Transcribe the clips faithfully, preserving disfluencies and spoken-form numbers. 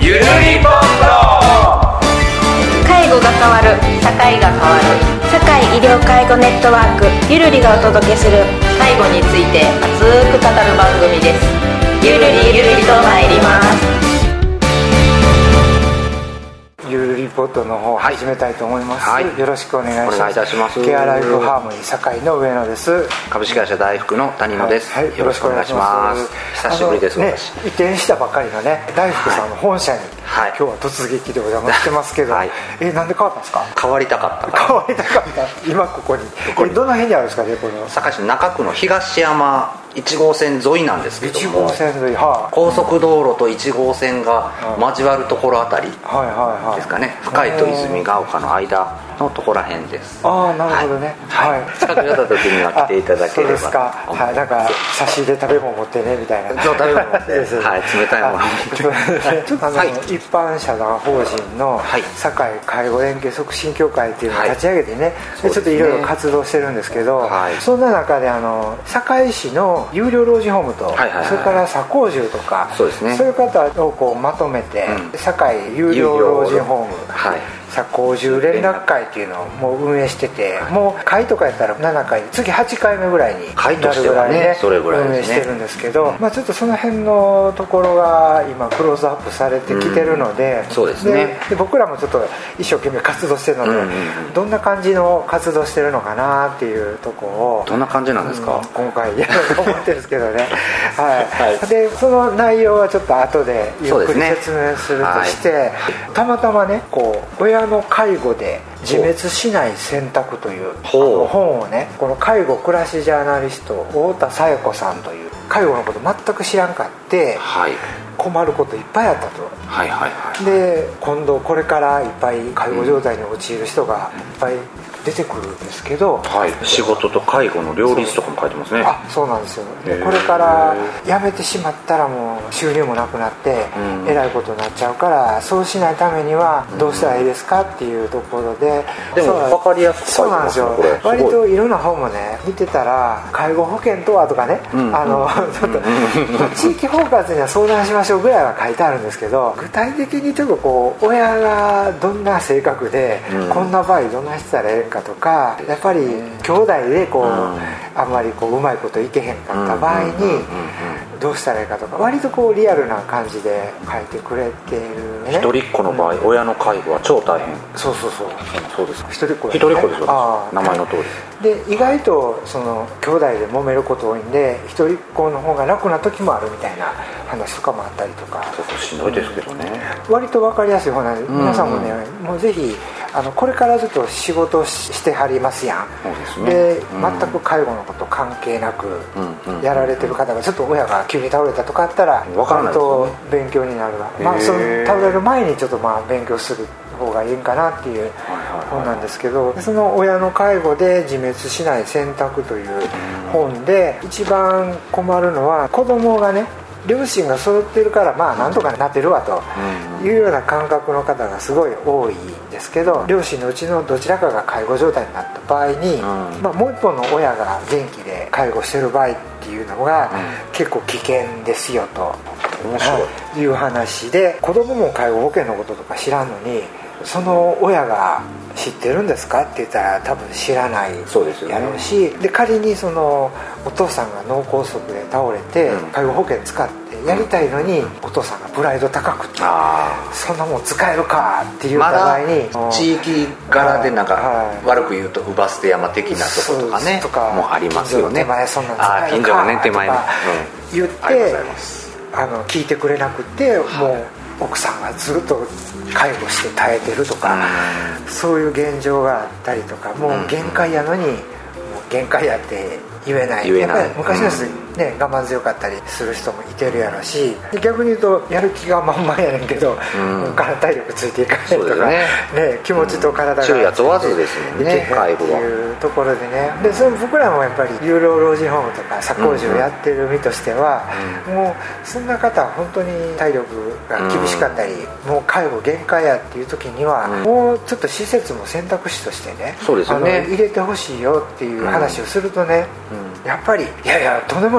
ゆるりぽん介護が変わる、社会が変わる、社会医療介護ネットワークゆるりがお届けする介護について熱く語る番組です。ゆるりゆるりと参ります。 ゆるリポートの方を始めたいと思います、はい、よろしくお願いします。 お願いいたします。 ケアライフハーモニー堺の上野です。 株式会社大福の谷野です、はいはい、よろしくお願いします。久しぶりです。 ね、移転したばかりのね大福さんの本社に、はい、今日は突撃でお邪魔してますけど、はい、えなんで変わったんですか？ 変わりたかったから変わりたかった今ここにこれどの辺にあるんですかね？この堺市中区の東山いち号線沿いなんですけども、いち号線沿い、はあ、高速道路といち号線が交わるところあたりですかね、深井と泉ヶ丘の間のところら辺です。 ああ、なるほどね、はい、はい、 近くにあった時には来ていただければ。 そうですか、はい、なんか差し入れ食べ物持ってねみたいな。 そう、食べ物持ってはい、冷たいもの持ってちょっとあの、はい、一般社団法人の堺介護連携促進協会っていうのを立ち上げてね、はい、ちょっといろいろ活動してるんですけど、はい、そんな中であの堺市の有料老人ホームと、はいはいはい、それから左高住とか、そうですね、そういう方をこうまとめて、うん、堺有料老人ホーム、はい、左高住連絡会っていうのをもう運営してて、はい、もう会とかやったらななかいで次はちかいめぐらいに会としてはね、それぐらい運営してるんですけど、まあ、ちょっとその辺のところが今クローズアップされてきてるので、 うん、そうですね、 で、で僕らもちょっと一生懸命活動してるので、うんうんうん、どんな感じの活動してるのかなっていうとこをどんな感じなんですか、 うん、今回やろうと思ってるんですけどねはい、はい、でその内容はちょっと後でゆっくり説明するとして、ね、はい、たまたまねこう親の介護で自滅しない選択という本をね、この介護暮らしジャーナリスト太田紗代子さんという介護のこと全く知らんかって、はい、困ることいっぱいあったと、はいはいはい、で今度これからいっぱい介護状態に陥る人がいっぱい出てくるんですけど、 はい、仕事と介護の両立とかも書いてますね。 あ、そうなんですよ。でこれから辞めてしまったらもう収入もなくなってえらいことになっちゃうから、そうしないためにはどうしたらいいですかっていうところで、 でも分かりやすく書いてますね。 そうなんですよ。割といろんな本もね見てたら、介護保険とはとかね、うん、あのちょっと地域包括には相談しましょうぐらいは書いてあるんですけど、具体的にちょっとこう親がどんな性格で、うん、こんな場合どんなしたらええんかとか、やっぱり兄弟でこう、うん、あんまりこううまいこといけへんかった場合にどうしたらいいかとか、割とこうリアルな感じで書いてくれている、ね、 一人っ子の場合、うん、親の介護は超大変。 そうそうそう、 そうです。 一人っ子、 ね、一人っ子ですよ、名前の通りで、意外とその兄弟で揉めること多いんで、一人っ子の方が楽な時もあるみたいな話とかもあったりとか、 ちょっとしんどいですけどね、 うん、割と分かりやすい方なんで、皆さんもね、もうぜひあのこれからちょっと仕事してはりますやん。そうですね。で、うん、全く介護のこと関係なくやられてる方がちょっと親が急に倒れたとかあったら割と勉強になるわ、まあ、その倒れる前にちょっとまあ勉強する方がいいんかなっていう本なんですけど、その親の介護で自滅しない選択という本で一番困るのは、子供がね両親が揃ってるからまあなんとかなってるわというような感覚の方がすごい多いんですけど、両親のうちのどちらかが介護状態になった場合に、まあ、もう一方の親が元気で介護してる場合っていうのが結構危険ですよという話で、子供も介護保険のこととか知らんのにその親が知ってるんですかって言ったら多分知らないやろうし、で仮にそのお父さんが脳梗塞で倒れて介護保険使ってやりたいのに、お父さんがプライド高くてそんなもん使えるかっていう場合に、 まだ地域柄でなんか悪く言うと乳母捨て山的なとことかねもありますよね。 手前そんなん使えるかとか言ってあの聞いてくれなくて、もう奥さんがずっと介護して耐えてるとか、そういう現状があったりとか、もう限界やのにもう限界やって言えない、やっぱり昔の人ね、我慢強かったりする人もいてるやろし、逆に言うとやる気が満々やねんけど、うん、体体力ついていかないとか、ねね、気持ちと体が昼夜問わずですもんね、 介護はっていうところでね、でそれ僕らもやっぱり有料老人ホームとか左高住をやってる身としては、うん、もうそんな方は本当に体力が厳しかったり、うん、もう介護限界やっていう時には、うん、もうちょっと施設も選択肢としてね、そうですよね、あの入れてほしいよっていう話をするとね、うん、やっぱりいやいやとんでもない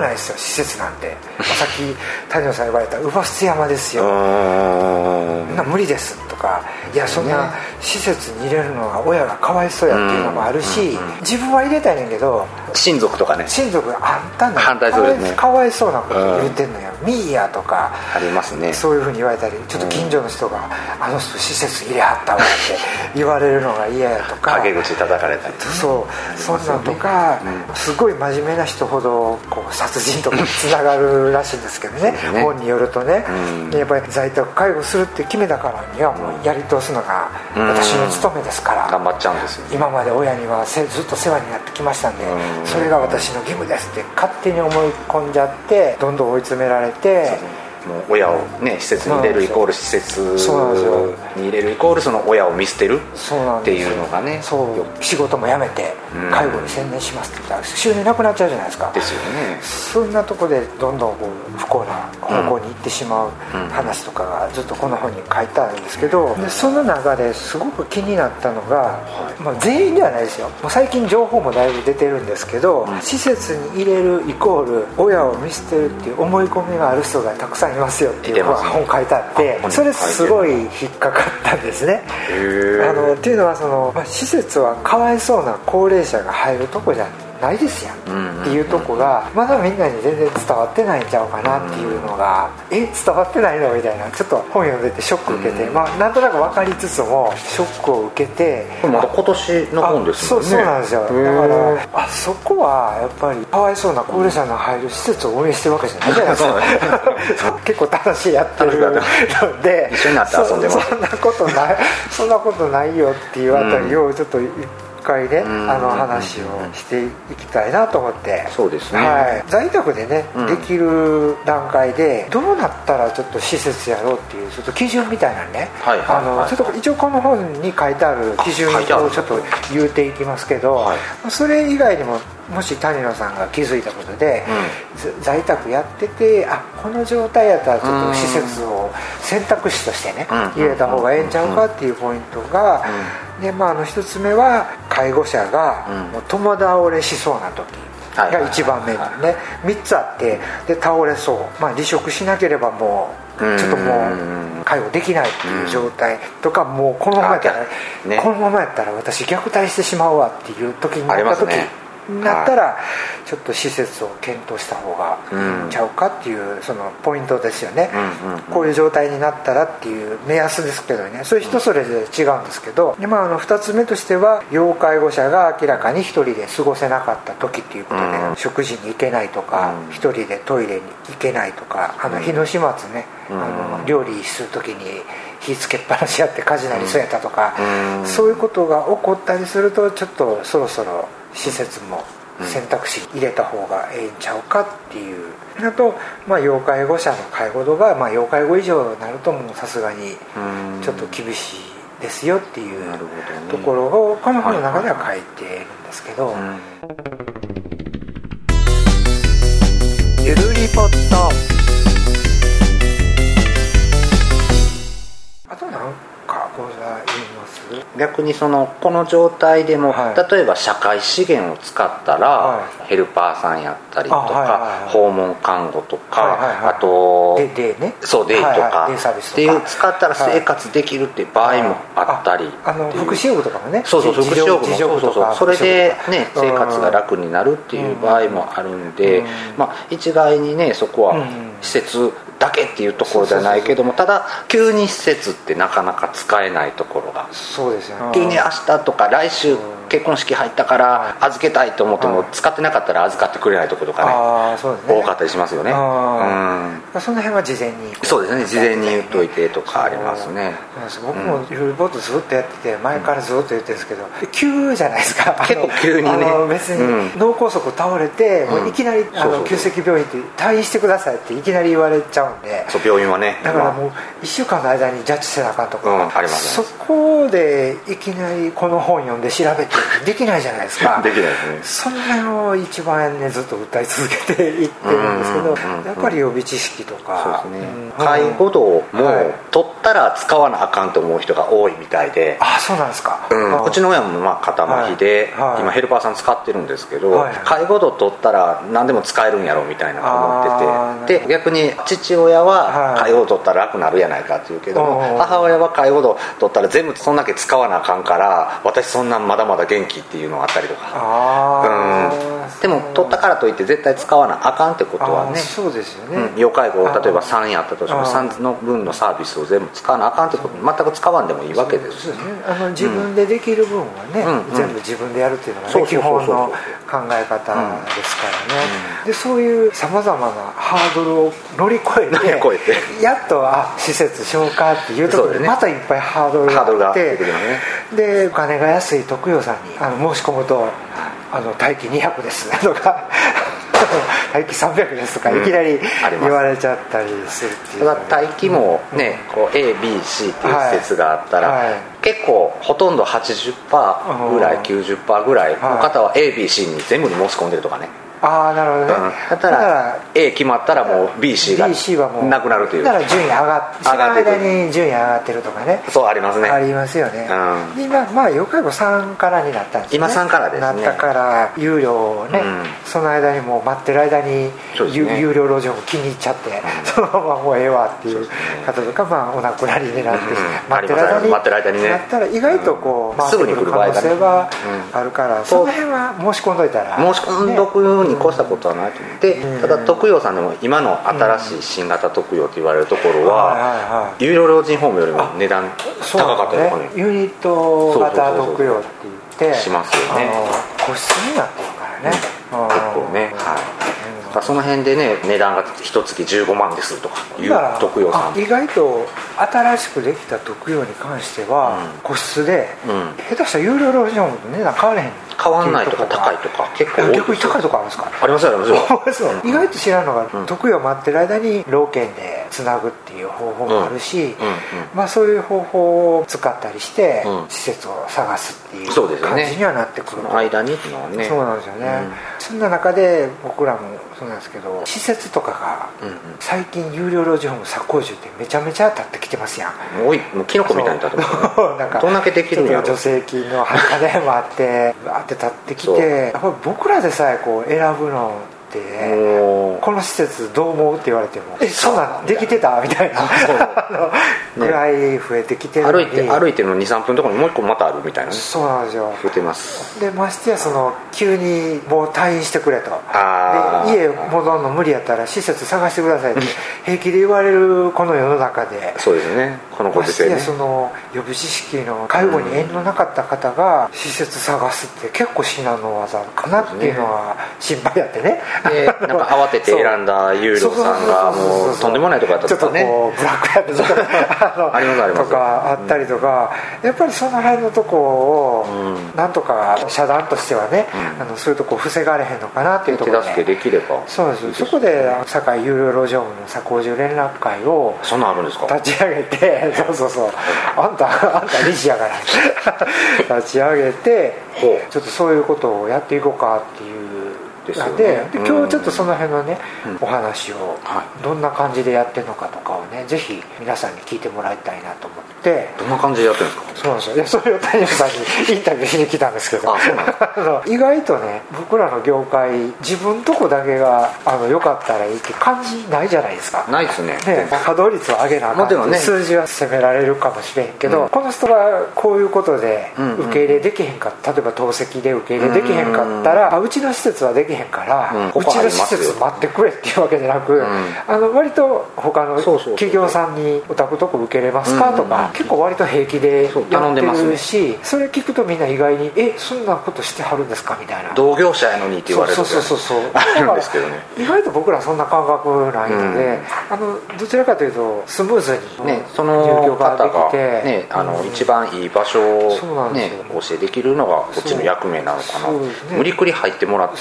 ないですよ施設なんて。さっき谷野さん言われた乳母室山ですよ、な無理ですとか、いやそんな施設に入れるのは親がかわいそうやっていうのもあるし、自分は入れたいねんけど親族とかね、 親族があんた反対するね、 かわいそうなこと言ってんのよ、ミーやとかありますね。 そういうふうに言われたり、ちょっと近所の人があの人施設入れはったわって言われるのが嫌やとか、 陰口叩かれたり、 そうそんなんとか、すごい真面目な人ほどこう殺人とかにつながるらしいんですけどねね、本によるとね、やっぱり在宅介護するって決めたからにはもうやり通すのが私の務めですから、 頑張っちゃうんですよ、ね、 今まで親にはずっと世話になってきましたんで、それが私の義務ですって勝手に思い込んじゃってどんどん追い詰められて、 もう親をね施設に入れるイコール施設に入れるイコールその親を見捨てるっていうのがね、 そう仕事も辞めて介護に専念しますって言ったら収入なくなっちゃうじゃないですか。 ですよね。 そんなとこでどんどんこう不幸な方向に行ってしまう話とかがずっとこの本に書いてあるんですけど、でその中ですごく気になったのが、まあ、全員ではないですよ、もう最近情報もだいぶ出てるんですけど、施設に入れるイコール親を見捨てるっていう思い込みがある人がたくさんいますよっていう本書いてあって、それすごい引っかかったんですね。あのっていうのはその、まあ、施設はかわいそうな高齢者が入るとこじゃないですやんっていうとこがまだみんなに全然伝わってないんちゃうかなっていうのが、え伝わってないのみたいな、ちょっと本読んでてショック受けて、まあなんとなく分かりつつもショックを受けて、 これまだ今年の本ですよね。 そうそうなんですよ。だからあそこはやっぱりかわいそうな高齢者の入る施設を運営してるわけじゃないじゃないですか結構楽しいやってるので一緒になって遊んでます。 そんなことないそんなことないよっていうあたりをちょっと一回ね、あの話をしていきたいなと思って。 そうですね、 はい、在宅でね、うん、できる段階でどうなったらちょっと施設やろうっていうちょっと基準みたいなね、はいはいはい、あのちょっと一応この本に書いてある基準をちょっと言うていきますけど、はい、それ以外にももし谷野さんが気づいたことで、うん、在宅やっててあこの状態やったらちょっと施設を選択肢としてね、うん、入れた方がええんちゃうかっていうポイントが、うん、でまああの一つ目は介護者がもう共倒れしそうな時が一番目にね、みっつあってで倒れそう、まあ、離職しなければもうちょっともう介護できないっていう状態とか、もうこのままやったら、ね、このままやったら私虐待してしまうわっていう時になった時になったらちょっと施設を検討した方がいいんちゃうかっていうそのポイントですよね、うんうんうん、こういう状態になったらっていう目安ですけどね、それ人それぞれ違うんですけど、で、まあ、あのふたつめとしては要介護者が明らかに一人で過ごせなかった時っていうことで、うん、食事に行けないとか一、うん、人でトイレに行けないとか、あの日の始末ね、うん、あの料理する時に火つけっぱなしやって火事なりそうやったとか、うん、そういうことが起こったりするとちょっとそろそろ施設も選択肢に入れた方がええんちゃうかっていう。あと、まあ、要介護者の介護度が、まあ、要介護以上になるともうさすがにちょっと厳しいですよっていうところをこの本の中では書いているんですけど、ゆるりぽっとあと何かございます？ 逆にそのこの状態でも、はい、例えば社会資源を使ったら、はい、ヘルパーさんやったりとか、はいはいはい、訪問看護とか、はいはいはい、あとデイね、 そうデイとか、はいはい、 デイサービスとかっていう使ったら生活できるっていう場合もあったり、 あの福祉用具とかもね、 そうそう福祉用具もそうそうそうそれでね生活が楽になるっていう場合もあるんで、うんまあ一概にねそこは施設だけっていうところじゃないけども、ただ急に施設ってなかなか使えないところが、 そうですよね、 急に明日とか来週結婚式入ったから預けたいと思っても使ってなかったら預かってくれないところとかね、 あそうですね、 多かったりしますよね。 うん、その辺は事前にそうですね、事前に言っといてとかありますね。 僕もいろいろボートずっとやってて前からずっと言ってるんですけど、うん、急じゃないですか、 結構急にね、 別に脳梗塞倒れて、うん、もういきなりあの急性期病院って退院してくださいっていきなり言われちゃうんで、 そう病院はね、 だからもういっしゅうかんの間にジャッジせなあかんとか、 うん、ありますね。 そこでいきなりこの本読んで調べてできないじゃないですかできないですね。 その辺を一番ねずっと訴え続けていってるんですけど、やっぱり予備知識とか、 そうですね、うん、介護度も取っったら使わなあかんと思う人が多いみたいで。 あ、そうなんですか。 うん、うちの親もまあ肩麻痺で、はいはい、今ヘルパーさん使ってるんですけど、はいはい、介護度取ったら何でも使えるんやろみたいな思ってて、で逆に父親は介護度取ったら楽になるやないかっていうけども、はい、母親は介護度取ったら全部そんだけ使わなあかんから私そんなんまだまだ元気っていうのがあったりとか。あ、うん、でも取ったからといって絶対使わなあかんってことはね。 そうですよね、 うん、要介護例えばさんやったとしてもさんの分のサービスを全部使わなあかんってこと全く使わんでもいいわけです。 そうですね、あの自分でできる分はね、うん、全部自分でやるっていうのが、ね、基本の考え方ですからね、うん、でそういうさまざまなハードルを乗り越えて乗り越えてやっとあ施設しようかっていうところでまたいっぱいハードルがあって、ね、でお金が安い徳陽さんにあの申し込むとあの待機にひゃくですとか待機さんびゃくですとかいきなり言われちゃったりするっていう、 ただ待機もね、こう エービーシー っていう施設があったら、はいはい、結構ほとんど はちじゅっパーセント ぐらい きゅうじゅっパーセント ぐらいの方は エービーシー に全部に申し込んでるとかね。 ああ、なるほどね、うん、 だったら A 決まったらもう ビーシー がなくなるという。 だから順位上がってその間に順位上がってるとかね。 そうありますね。 ありますよね、うん、今まあ要介護さんからになったんですね。 今さんからですね。 なったから有料をね、うん、その間にもう待ってる間に、ね、有料路上も気に入っちゃって、うん、そのままもうええわっていう方とか、まあ、お亡くなりになって、うん、 待ってる間に待ってる間にねなったら意外とこう、うん、回ってくる可能性があるから、うん、その辺は申し込んどいたら申し込んどくに越したことはないと思う。でただ徳陽さんでも今の新しい新型徳陽と言われるところは有料老人ホームよりも値段高かったりとかね、 ユニット型徳陽って言ってしますよね。 個室になってるからね、 うん、結構ね、はい、その辺でね値段が一月じゅうごまんですとかいう徳陽さん、 意外と新しくできた徳陽に関しては、うん、個室で、うん、下手したら有料老人ホームと値段変われへん変わんないとか高いとか結構多い。 逆に高いとかあるんですか。 ありますよありますよ意外と知らんのが、うん、徳陽待ってる間に老犬でつなぐっていう方法もあるし、うんうんうん、まあ、そういう方法を使ったりして、うん、施設を探すっていう感じにはなってくる。 その間にっていうのはね。 そうなんですよね、うん、そんな中で僕らもそうなんですけど、施設とかが、うんうん、最近有料老人ホーム作工中ってめちゃめちゃ立ってきてますやん。 もうもうキノコみたいに立ってますね。なんかどんだけできるんやろ。 助成金の金もあってバーって立ってきて、やっぱり僕らでさえこう選ぶのってこの施設どう思うって言われてもえそんなんできてたみたいなぐらい増えてきてるのに、 歩いて歩いてるの にさんぷんのところにもう一個またあるみたいな、ね、 そうなんですよ。 増えてます。 でましてやその急にもう退院してくれと、で家戻るの無理やったら施設探してくださいって平気で言われるこの世の中で、 そうですね、このご時世ね。 ましてやその予備知識の介護に縁のなかった方が施設探すって結構至難の技かなっていうのは心配やってね。 でなんか慌てて選んだ有料さんがもうとんでもないとこやったとかね、 ちょっとこうブラックやってとかありますありますとかあったりとか、やっぱりその辺のとこをなんとか社団としてはね、うん、あのそういうとこ防がれへんのかなっていうところで手助けできれば、 そうです、そこで堺有料老人ホームの作工中連絡会をそんなんあるんですか立ち上げてそうそうそうあんたあんた理事やから立ち上げてちょっとそういうことをやっていこうかっていうですよね。で今日ちょっとその辺のね、うん、お話をどんな感じでやってるのかとかをねぜひ皆さんに聞いてもらいたいなと思って。 どんな感じでやってるんですか。 そうなんですよ。いやそれを谷さんにインタビューしに来たんですけど、あそうなんです意外とね僕らの業界自分とこだけがあの良かったらいいって感じないじゃないですか。 ないですね。 ね稼働率を上げなあかんって、ね、数字は責められるかもしれへんけど、うん、この人がこういうことで受け入れできへんかった、例えば透析で受け入れできへんかったら、あうちの施設はできへんから、うん、うちの施設待ってくれっていうわけじゃなく、うん、あの割と他の企業さんにお宅とこ受け入れますかとか、結構割と平気でやってるし、それ聞くとみんな意外にえそんなことしてはるんですかみたいな、 同業者やのにって言われるそうそうそうそうあるんですけどね。 意外と僕らそんな感覚ないので、うん、あのどちらかというとスムーズにねその方がねあの、うん、一番いい場所をねお教えできるのがこっちの役目なのかな、ね、無理くり入ってもらってもで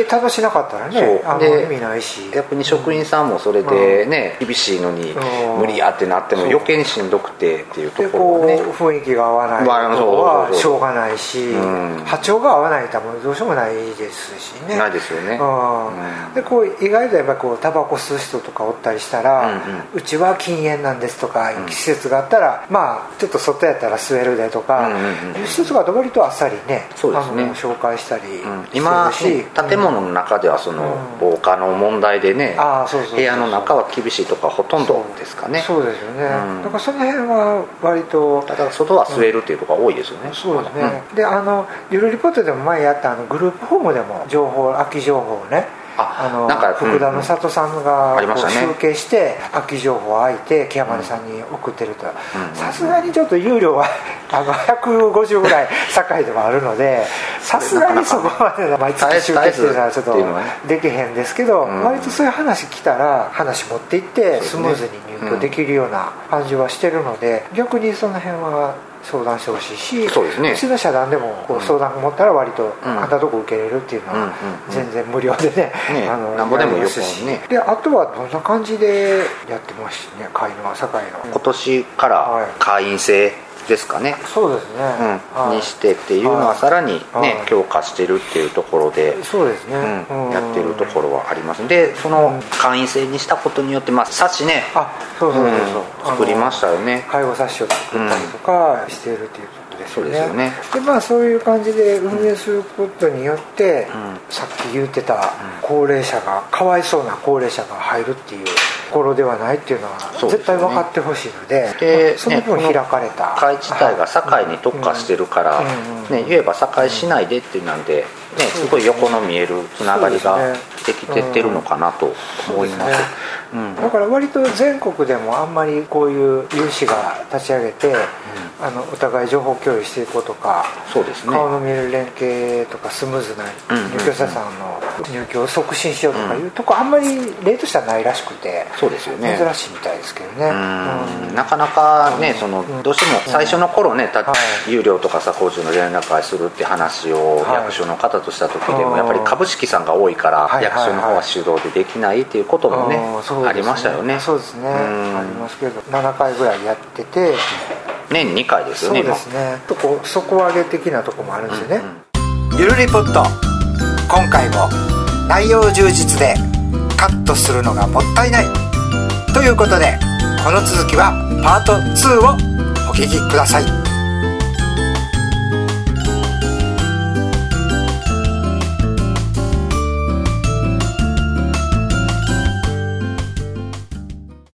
に正しなかったらねあの意味ないし、 逆に職員さんもそれでね、うん、厳しいのに無理やってなっても余計にしんどくてっていうところがね、 でこう雰囲気が合わないとはしょうがないし、うん、波長が合わないともどうしようもないですしね。 ないですよね、 うんうん、でこう意外とやっぱりこうタバコ吸う人とかおったりしたら、うんうん、うちは禁煙なんですとか、うん、季節があったらまあちょっと外やったら吸えるでとか、うんうんうん、施設が割とあっさりね、そうですね、あの紹介したりするし、うん、今、ね、 建物の中ではその防火の問題でね、部屋の中は厳しいとかほとんどですかね。 そうですよね、うん、だからその辺は割とだから外は吸えるっていうところが多いですよね、 うん、そうですね、うん、であのゆるリポートでも前やったあのグループホームでも情報空き情報をね、あのなんか福田の里さんが集計して空き情報を空いて木山根さんに送ってると、さすがにちょっと有料はあのひゃくごじゅうぐらい堺でもあるので、さすがにそこまで毎月集計してるのはちょっとできへんですけど、割とそういう話来たら話持っていってスムーズに入居できるような感じはしてるので、逆にその辺は相談してほしいし、そうですね、うちの社団でもこう相談持ったら割とあんたとこ受けれるっていうのは全然無料でね、 なんぼでもよくね。 であとはどんな感じでやってますね、会のは堺の今年から会員制ですかね、 そうですね、 うん、にしてっていうのはさらにね強化してるっていうところで、 そうですね、 うん、やってるところはありますで、その会員制にしたことによってまあ冊子ね、 あそうそうそうそう、 作りましたよね、 介護冊子を作ったりとかしているっていうことですよね。 そうですよね。 でまあそういう感じで運営することによって、うん、さっき言ってた高齢者がかわいそうな高齢者が入るっていうところではないっていうのは絶対分かってほしいので、で、まあ、その分開かれた、 ね、会自体が堺に特化してるから、うんね、言えば堺市内でっていうなんで、ね、すごい横の見えるつながりができてってるのかなと思います。 うん、だから割と全国でもあんまりこういう有志が立ち上げて、うん、あのお互い情報共有していこうとか、 そうですね、 顔の見える連携とかスムーズな入居者さんの入居を促進しようとかいうとこあんまり例としてはないらしくて、 そうですよね、 珍しいみたいですけどね。 うん、なかなかね、そのどうしても最初の頃ね、た有料とかさ工場の連絡会するって話を役所の方とした時でもやっぱり株式さんが多いから役所の方は主導でできないっていうこともね、ありましたよね。 そうですね、ありますけどななかいぐらいやってて年にかいですよね。 そうですね、とこ底上げ的なとこもあるんですよね。 うんうん、 ゆるリポット、今回も内容充実でカットするのがもったいないということで、この続きはパートツーをお聞きください。